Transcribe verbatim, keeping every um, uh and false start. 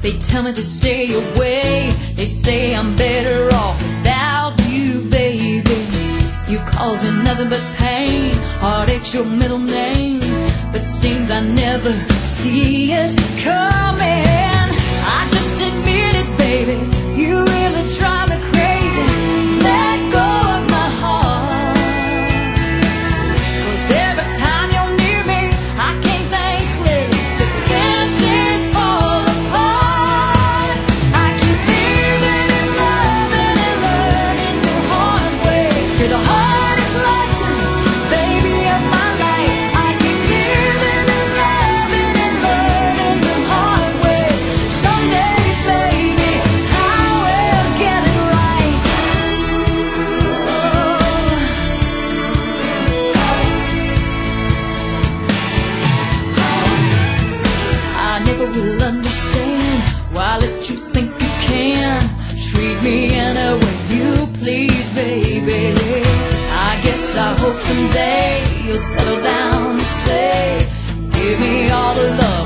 They tell me to stay away. They say I'm better off without you, baby. You cause me nothing but pain. Heartache's your middle name, but seems I never see it coming. I just admit it, baby. You really drive me crazy. Let go of my heart. 'Cause every time you're near me, I can't think clearly. Defenses fall apart. I keep living and loving and learning the hard way. You're the hardest lesson, baby, of my life. I keep living and loving and learning the hard way. Someday, baby, I will get it right. I never will understand why let you think you can treat me any way you please, baby. I guess I hope someday you'll settle down and say, give me all the love